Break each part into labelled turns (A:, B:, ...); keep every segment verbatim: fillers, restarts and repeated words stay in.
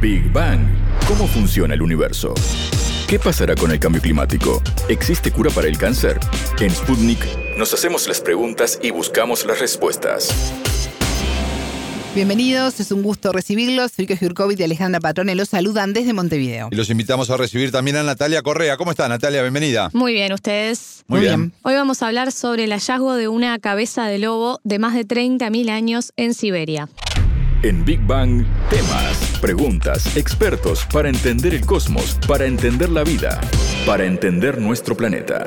A: Big Bang. ¿Cómo funciona el universo? ¿Qué pasará con el cambio climático? ¿Existe cura para el cáncer? En Sputnik nos hacemos las preguntas y buscamos las respuestas.
B: Bienvenidos, es un gusto recibirlos. Frico Jurkovic y Alejandra Patrone los saludan desde Montevideo.
C: Y los invitamos a recibir también a Natalia Correa. ¿Cómo está, Natalia? Bienvenida.
D: Muy bien, ¿ustedes?
C: Muy, Muy bien. bien.
D: Hoy vamos a hablar sobre el hallazgo de una cabeza de lobo de más de treinta mil años en Siberia.
A: En Big Bang, temas, preguntas, expertos para entender el cosmos, para entender la vida, para entender nuestro planeta.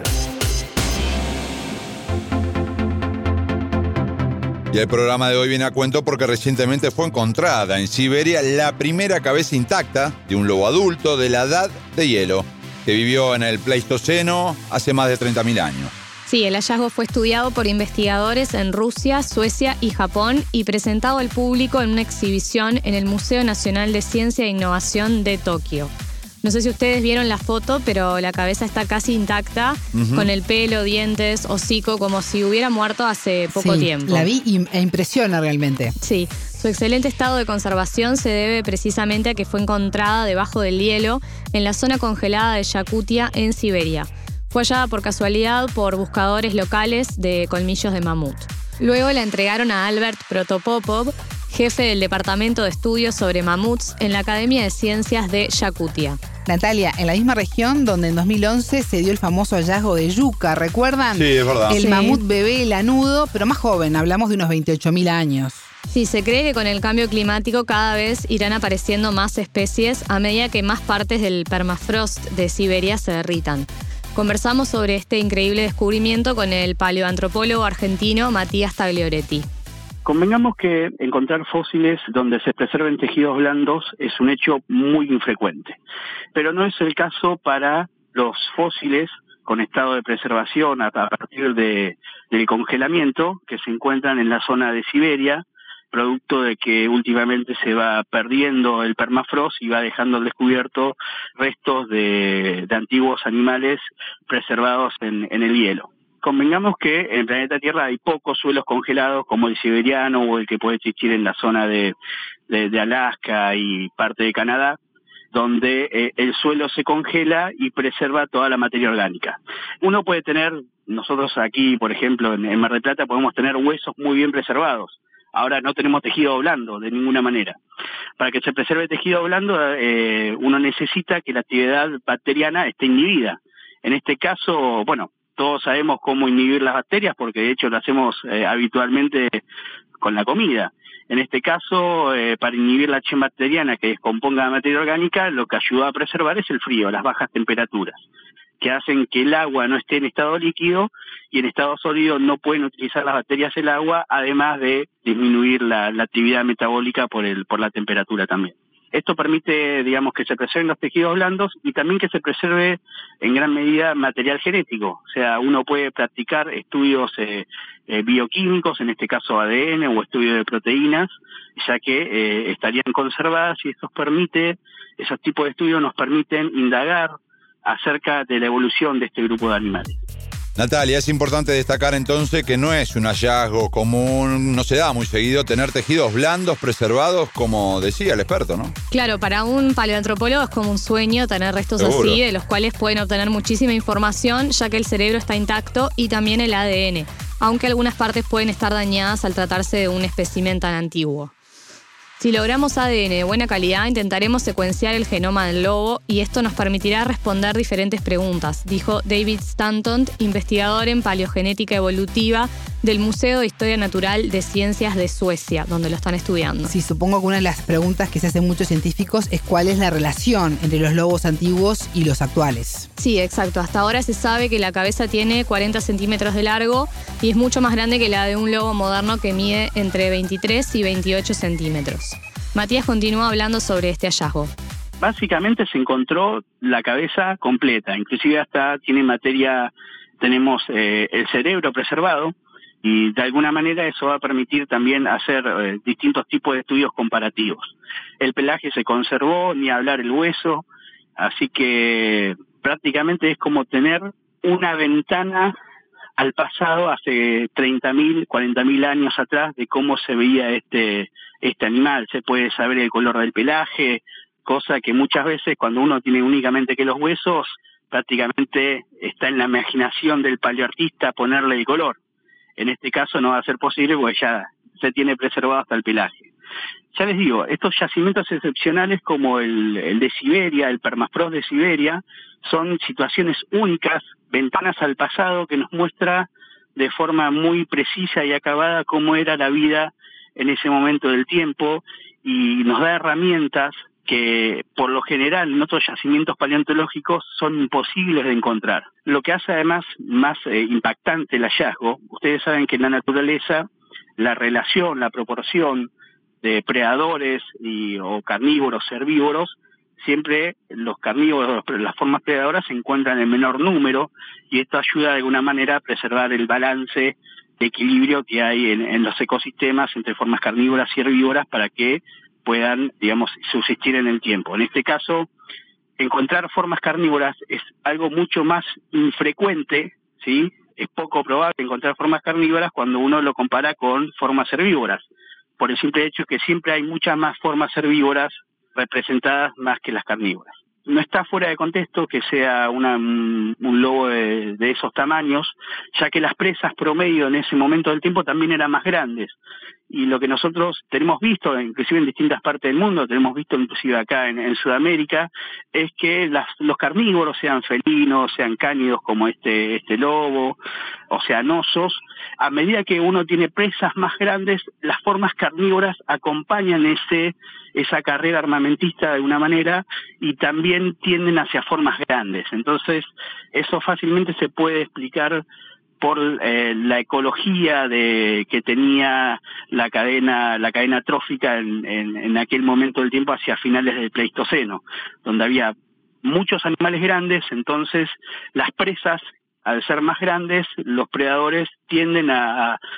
C: Y el programa de hoy viene a cuento porque recientemente fue encontrada en Siberia la primera cabeza intacta de un lobo adulto de la edad de hielo, que vivió en el Pleistoceno hace más de treinta mil años.
D: Sí, el hallazgo fue estudiado por investigadores en Rusia, Suecia y Japón y presentado al público en una exhibición en el Museo Nacional de Ciencia e Innovación de Tokio. No sé si ustedes vieron la foto, pero la cabeza está casi intacta, uh-huh. con el pelo, dientes, hocico, como si hubiera muerto hace poco
B: sí,
D: tiempo.
B: La vi y e impresiona realmente.
D: Sí, su excelente estado de conservación se debe precisamente a que fue encontrada debajo del hielo en la zona congelada de Yakutia, en Siberia. Fue hallada por casualidad por buscadores locales de colmillos de mamut. Luego la entregaron a Albert Protopopov, jefe del Departamento de Estudios sobre Mamuts en la Academia de Ciencias de Yakutia.
B: Natalia, en la misma región donde en dos mil once se dio el famoso hallazgo de Yucca, ¿recuerdan?
C: Sí, es verdad.
B: El
D: sí.
B: mamut bebé lanudo, pero más joven, hablamos de unos veintiocho mil años.
D: Sí, se cree que con el cambio climático cada vez irán apareciendo más especies a medida que más partes del permafrost de Siberia se derritan. Conversamos sobre este increíble descubrimiento con el paleoantropólogo argentino Matías Taglioretti.
E: Convengamos que encontrar fósiles donde se preserven tejidos blandos es un hecho muy infrecuente, pero no es el caso para los fósiles con estado de preservación a partir de, del congelamiento que se encuentran en la zona de Siberia, producto de que últimamente se va perdiendo el permafrost y va dejando al descubierto restos de, de antiguos animales preservados en, en el hielo. Convengamos que en el planeta Tierra hay pocos suelos congelados como el siberiano o el que puede existir en la zona de, de, de Alaska y parte de Canadá, donde eh, el suelo se congela y preserva toda la materia orgánica. Uno puede tener, nosotros aquí, por ejemplo, en, en Mar del Plata podemos tener huesos muy bien preservados. Ahora no tenemos tejido blando de ninguna manera. Para que se preserve tejido blando, eh, uno necesita que la actividad bacteriana esté inhibida. En este caso, bueno, todos sabemos cómo inhibir las bacterias porque de hecho lo hacemos eh, habitualmente con la comida. En este caso, eh, para inhibir la acción bacteriana que descomponga la materia orgánica, lo que ayuda a preservar es el frío, las bajas temperaturas, que hacen que el agua no esté en estado líquido y en estado sólido no pueden utilizar las bacterias el agua, además de disminuir la, la actividad metabólica por el por la temperatura también. Esto permite, digamos, que se preserven los tejidos blandos y también que se preserve en gran medida material genético. O sea, uno puede practicar estudios eh, eh, bioquímicos, en este caso A D N o estudios de proteínas, ya que eh, estarían conservadas y esto permite, esos tipos de estudios nos permiten indagar acerca de la evolución de este grupo de animales.
C: Natalia, es importante destacar entonces que no es un hallazgo común, no se da muy seguido tener tejidos blandos preservados, como decía el experto, ¿no?
D: Claro, para un paleoantropólogo es como un sueño tener restos
C: Seguro.
D: así, de los cuales pueden obtener muchísima información, ya que el cerebro está intacto y también el A D N, aunque algunas partes pueden estar dañadas al tratarse de un espécimen tan antiguo. Si logramos A D N de buena calidad, intentaremos secuenciar el genoma del lobo y esto nos permitirá responder diferentes preguntas, dijo David Stanton, investigador en paleogenética evolutiva del Museo de Historia Natural de Ciencias de Suecia, donde lo están estudiando.
B: Sí, supongo que una de las preguntas que se hacen muchos científicos es cuál es la relación entre los lobos antiguos y los actuales.
D: Sí, exacto. Hasta ahora se sabe que la cabeza tiene cuarenta centímetros de largo y es mucho más grande que la de un lobo moderno que mide entre veintitrés y veintiocho centímetros. Matías continúa hablando sobre este hallazgo.
E: Básicamente se encontró la cabeza completa, inclusive hasta tiene materia, tenemos eh, el cerebro preservado y de alguna manera eso va a permitir también hacer eh, distintos tipos de estudios comparativos. El pelaje se conservó, ni hablar el hueso, así que prácticamente es como tener una ventana al pasado hace treinta mil, cuarenta mil años atrás de cómo se veía este este animal. Se puede saber el color del pelaje, cosa que muchas veces cuando uno tiene únicamente que los huesos, prácticamente está en la imaginación del paleoartista ponerle el color. En este caso no va a ser posible porque ya se tiene preservado hasta el pelaje. Ya les digo, estos yacimientos excepcionales como el, el de Siberia, el permafrost de Siberia, son situaciones únicas, ventanas al pasado que nos muestra de forma muy precisa y acabada cómo era la vida en ese momento del tiempo y nos da herramientas que por lo general en otros yacimientos paleontológicos son imposibles de encontrar. Lo que hace además más eh, impactante el hallazgo, ustedes saben que en la naturaleza la relación, la proporción de predadores y, o carnívoros, herbívoros, siempre los carnívoros, las formas predadoras se encuentran en menor número y esto ayuda de alguna manera a preservar el balance de equilibrio que hay en, en los ecosistemas entre formas carnívoras y herbívoras para que puedan, digamos, subsistir en el tiempo. En este caso, encontrar formas carnívoras es algo mucho más infrecuente, ¿sí? Es poco probable encontrar formas carnívoras cuando uno lo compara con formas herbívoras, por el simple hecho que siempre hay muchas más formas herbívoras representadas más que las carnívoras. No está fuera de contexto que sea una, un lobo de, de esos tamaños, ya que las presas promedio en ese momento del tiempo también eran más grandes. Y lo que nosotros tenemos visto, inclusive en distintas partes del mundo, tenemos visto inclusive acá en, en Sudamérica, es que las, los carnívoros, sean felinos, sean cánidos como este, este lobo, o sean osos, a medida que uno tiene presas más grandes, las formas carnívoras acompañan ese, esa carrera armamentista de alguna manera y también tienden hacia formas grandes. Entonces, eso fácilmente se puede explicar por eh, la ecología de que tenía la cadena la cadena trófica en, en, en aquel momento del tiempo hacia finales del Pleistoceno, donde había muchos animales grandes, entonces las presas, al ser más grandes, los predadores tienden a, a,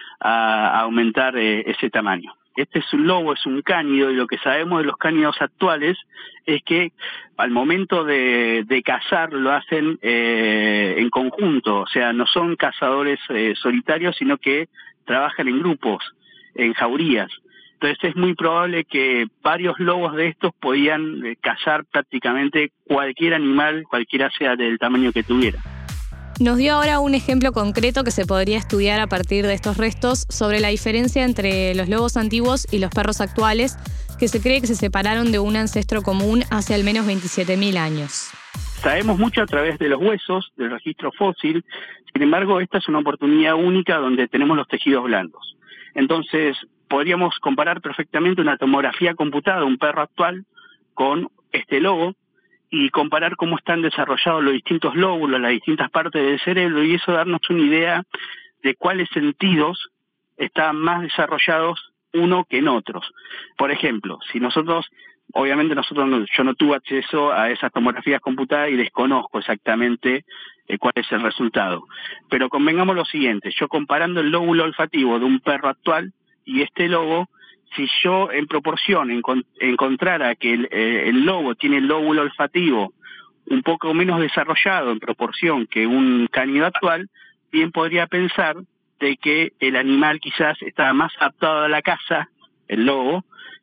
E: a aumentar eh, ese tamaño. Este es un lobo, es un cánido, y lo que sabemos de los cánidos actuales es que al momento de, de cazar lo hacen eh, en conjunto, o sea, no son cazadores eh, solitarios, sino que trabajan en grupos, en jaurías. Entonces es muy probable que varios lobos de estos podían eh, cazar prácticamente cualquier animal, cualquiera sea del tamaño que tuviera.
D: Nos dio ahora un ejemplo concreto que se podría estudiar a partir de estos restos sobre la diferencia entre los lobos antiguos y los perros actuales, que se cree que se separaron de un ancestro común hace al menos veintisiete mil años.
E: Sabemos mucho a través de los huesos, del registro fósil, sin embargo esta es una oportunidad única donde tenemos los tejidos blandos. Entonces podríamos comparar perfectamente una tomografía computada de un perro actual con este lobo, y comparar cómo están desarrollados los distintos lóbulos, las distintas partes del cerebro, y eso darnos una idea de cuáles sentidos están más desarrollados uno que en otros. Por ejemplo, si nosotros, obviamente nosotros no, yo no tuve acceso a esas tomografías computadas y desconozco exactamente eh, cuál es el resultado, pero convengamos lo siguiente, yo comparando el lóbulo olfativo de un perro actual y este lobo, si yo en proporción encont- encontrara que el, eh, el lobo tiene el lóbulo olfativo un poco menos desarrollado en proporción que un cánido actual, bien podría pensar de que el animal quizás estaba más adaptado a la caza, el lobo,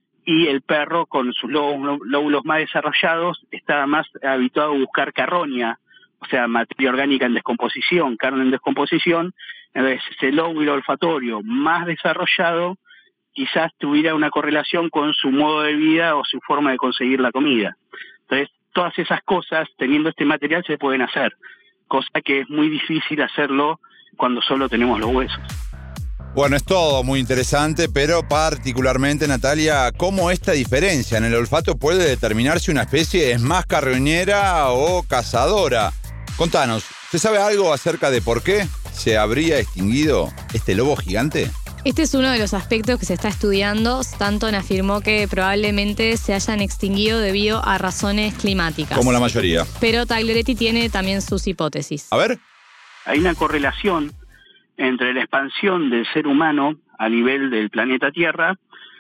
E: y el perro con sus lóbulos, lóbulos más desarrollados estaba más habituado a buscar carroña, o sea, materia orgánica en descomposición, carne en descomposición. Entonces ese lóbulo olfatorio más desarrollado quizás tuviera una correlación con su modo de vida o su forma de conseguir la comida. Entonces, todas esas cosas, teniendo este material, se pueden hacer, cosa que es muy difícil hacerlo cuando solo tenemos los huesos.
C: Bueno, es todo muy interesante, pero particularmente, Natalia, ¿cómo esta diferencia en el olfato puede determinar si una especie es más carroñera o cazadora? Contanos, ¿se sabe algo acerca de por qué se habría extinguido este lobo gigante?
D: Este es uno de los aspectos que se está estudiando. Stanton afirmó que probablemente se hayan extinguido debido a razones climáticas.
C: Como la mayoría.
D: Pero Tagliaretti tiene también sus hipótesis.
C: A ver.
E: Hay una correlación entre la expansión del ser humano a nivel del planeta Tierra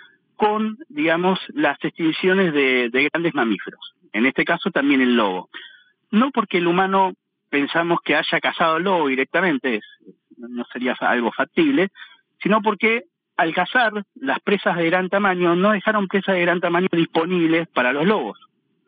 E: con, digamos, las extinciones de, de grandes mamíferos. En este caso también el lobo. No porque el humano pensamos que haya cazado al lobo directamente, no sería algo factible, sino porque al cazar las presas de gran tamaño no dejaron presas de gran tamaño disponibles para los lobos.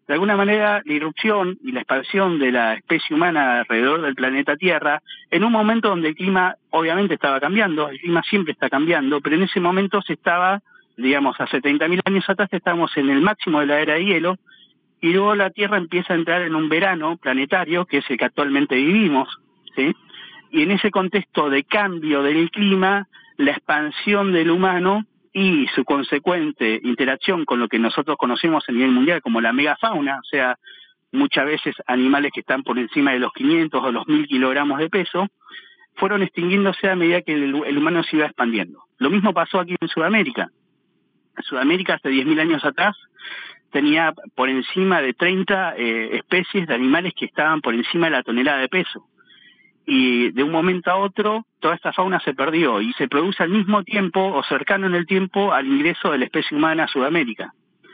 E: De alguna manera, la irrupción y la expansión de la especie humana alrededor del planeta Tierra, en un momento donde el clima obviamente estaba cambiando, el clima siempre está cambiando, pero en ese momento se estaba, digamos, hace treinta mil años atrás estábamos en el máximo de la era de hielo, y luego la Tierra empieza a entrar en un verano planetario, que es el que actualmente vivimos, ¿sí? Y en ese contexto de cambio del clima, la expansión del humano y su consecuente interacción con lo que nosotros conocemos a nivel mundial como la megafauna, o sea, muchas veces animales que están por encima de los quinientos o los mil kilogramos de peso, fueron extinguiéndose a medida que el, el humano se iba expandiendo. Lo mismo pasó aquí en Sudamérica. En Sudamérica, hace diez mil años atrás, tenía por encima de treinta eh, especies de animales que estaban por encima de la tonelada de peso. Y de un momento a otro, toda esta fauna se perdió y se produce al mismo tiempo o cercano en el tiempo al ingreso de la especie humana a Sudamérica.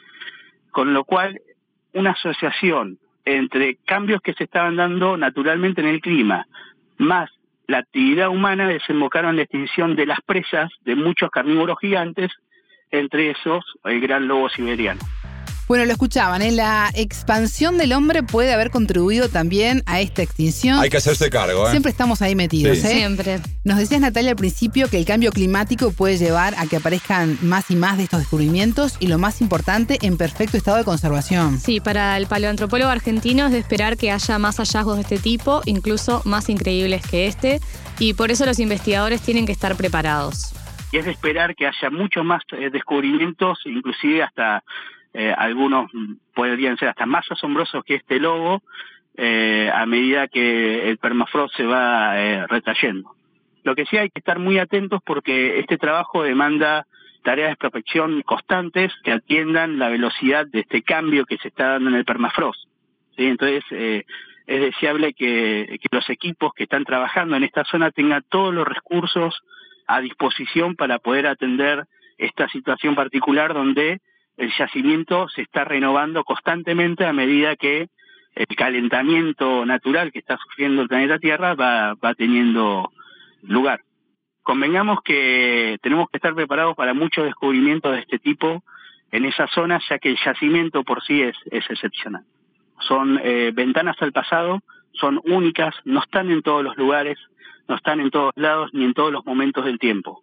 E: Con lo cual, una asociación entre cambios que se estaban dando naturalmente en el clima, más la actividad humana, desembocaron en la extinción de las presas de muchos carnívoros gigantes, entre esos el gran lobo siberiano.
B: Bueno, lo escuchaban, ¿eh? La expansión del hombre puede haber contribuido también a esta extinción.
C: Hay que hacerse cargo, ¿eh?
B: Siempre estamos ahí metidos,
C: Sí.
B: ¿eh?
D: Siempre.
B: Nos decías, Natalia, al principio que el cambio climático puede llevar a que aparezcan más y más de estos descubrimientos y, lo más importante, en perfecto estado de conservación.
D: Sí, para el paleoantropólogo argentino es de esperar que haya más hallazgos de este tipo, incluso más increíbles que este, y por eso los investigadores tienen que estar preparados.
E: Y es de esperar que haya muchos más eh, descubrimientos, inclusive hasta eh, algunos podrían ser hasta más asombrosos que este lobo, eh, a medida que el permafrost se va eh, retrayendo. Lo que sí hay que estar muy atentos porque este trabajo demanda tareas de prospección constantes que atiendan la velocidad de este cambio que se está dando en el permafrost, ¿sí? Entonces, eh, es deseable que, que los equipos que están trabajando en esta zona tengan todos los recursos a disposición para poder atender esta situación particular donde el yacimiento se está renovando constantemente a medida que el calentamiento natural que está sufriendo el planeta Tierra va, va teniendo lugar. Convengamos que tenemos que estar preparados para muchos descubrimientos de este tipo en esa zona, ya que el yacimiento por sí es, es excepcional. Son eh, ventanas al pasado, son únicas, no están en todos los lugares, no están en todos lados ni en todos los momentos del tiempo.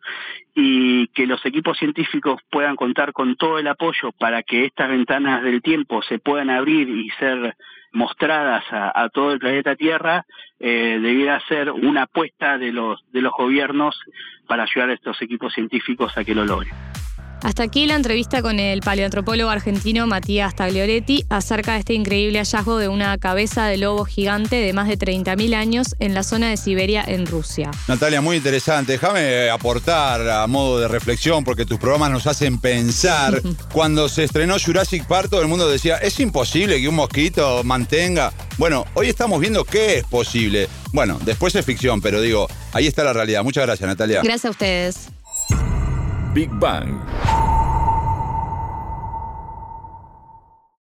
E: Y que los equipos científicos puedan contar con todo el apoyo para que estas ventanas del tiempo se puedan abrir y ser mostradas a, a todo el planeta Tierra, eh, debiera ser una apuesta de los, de los gobiernos para ayudar a estos equipos científicos a que lo logren.
D: Hasta aquí la entrevista con el paleoantropólogo argentino Matías Taglioretti acerca de este increíble hallazgo de una cabeza de lobo gigante de más de treinta mil años en la zona de Siberia, en Rusia.
C: Natalia, muy interesante. Déjame aportar a modo de reflexión, porque tus programas nos hacen pensar. Cuando se estrenó Jurassic Park, todo el mundo decía, es imposible que un mosquito mantenga... Bueno, hoy estamos viendo qué es posible. Bueno, después es ficción, pero digo, ahí está la realidad. Muchas gracias, Natalia.
D: Gracias a ustedes.
A: Big Bang.